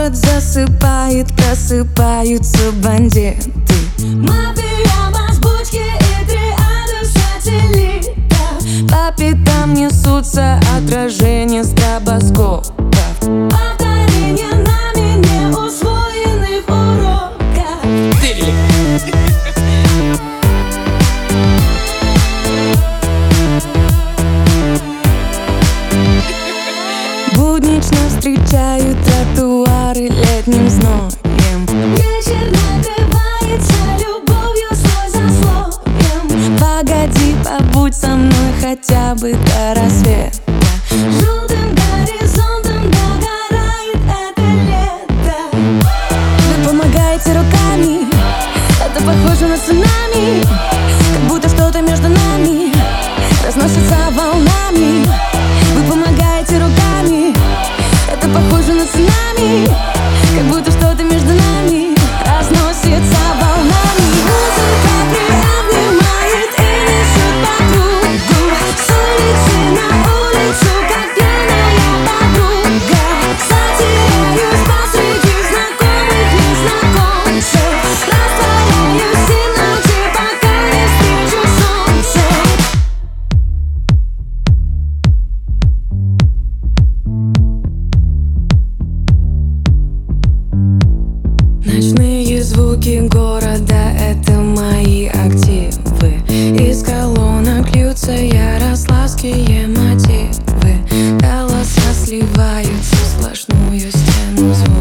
Город засыпает, просыпаются бандиты. Мафия, мазбучки и триада сателлита. По пятам несутся отражения стробоскопов. Повторение нами неусвоенных уроков. Буднично встречают тротуары летним зноем. Вечер накрывается любовью слой за слоем. Погоди, побудь со мной хотя бы до рассвета. Желтым горизонтом догорает это лето. Вы помогаете руками, это похоже на цунами. Как будто что-то между нами разносится волнами. Вы помогаете руками, это похоже на цунами. Как будто что-то между нами разносится волнами. Музыка приобнимает и несет по кругу. С улицы на улицу, как пьяная подруга. Затеряюсь посреди знакомых незнакомцев. Растворяюсь в темноте, пока не встречу солнце. Ночные звуки города — это мои активы. Из колонок льются ярославские мотивы. Голоса сливаются в сплошную стену звуков.